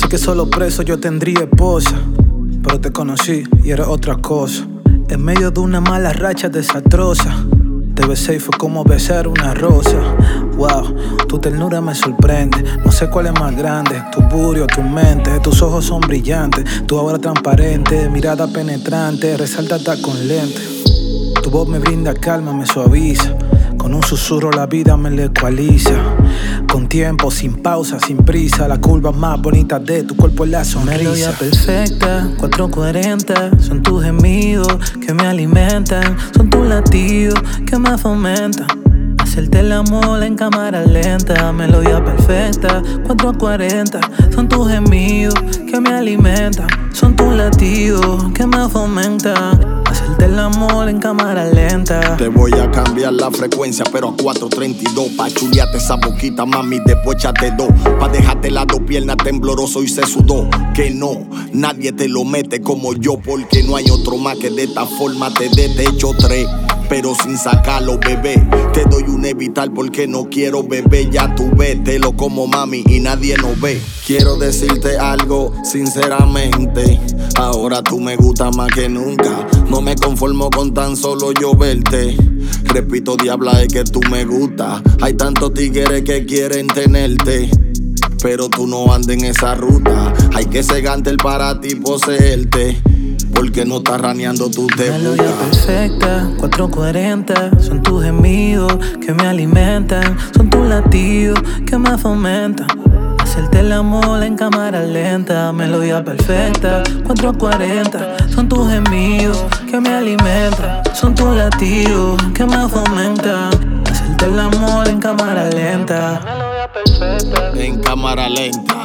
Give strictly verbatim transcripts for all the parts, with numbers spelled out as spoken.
Sé que solo preso yo tendría esposa, pero te conocí y era otra cosa. En medio de una mala racha desastrosa, te besé y fue como besar una rosa. Wow, tu ternura me sorprende. No sé cuál es más grande, tu burio o tu mente. Tus ojos son brillantes, tu aura transparente, mirada penetrante, resalta hasta con lente. Tu voz me brinda calma, me suaviza. Con un susurro la vida me le ecualiza. Con tiempo, sin pausa, sin prisa. La curva más bonita de tu cuerpo es la sonrisa. Melodía perfecta, cuatro cuarenta. Son tus gemidos que me alimentan. Son tus latidos que me fomentan. Hacerte el amor en cámara lenta. Melodía perfecta, cuatro cuarenta. Son tus gemidos que me alimentan. Son tus latidos que me fomentan. Hacerte el amor en cámara lenta. Te voy a cambiar la frecuencia, pero a cuatro treinta y dos. Pa' chulearte esa boquita, mami, después échate dos. Pa' dejarte las dos piernas tembloroso y se sudó. Que no, nadie te lo mete como yo, porque no hay otro más que de esta forma te dé. Te echo tres, pero sin sacarlo, bebé. Te doy un evitar porque no quiero beber. Ya tú vételo como mami y nadie nos ve. Quiero decirte algo sinceramente. Ahora tú me gustas más que nunca. No me conformo con tan solo yo verte. Repito, diabla, es que tú me gustas. Hay tantos tigres que quieren tenerte, pero tú no andas en esa ruta. Hay que cegarte el para ti poseerte, porque no estás raneando, tú te Melodía buscas. perfecta, cuatro cuarenta. Son tus gemidos que me alimentan. Son tus latidos que me fomentan. Hacerte el amor en cámara lenta. Melodía perfecta, cuatro cuarenta. Son tus gemidos que me alimentan. Son tus latidos que me fomentan. Hacerte el amor en cámara lenta. Melodía perfecta. En cámara lenta,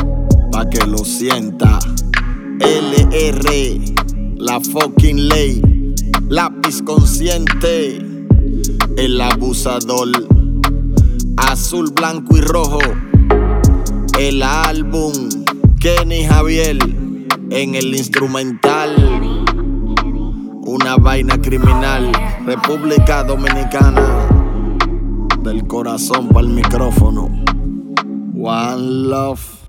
pa' que lo sienta. L R, la fucking ley. Lápiz consciente, el abusador. Azul, blanco y rojo. El álbum Kenny Javier en el instrumental. Una vaina criminal. República Dominicana. Del corazón para el micrófono. One love.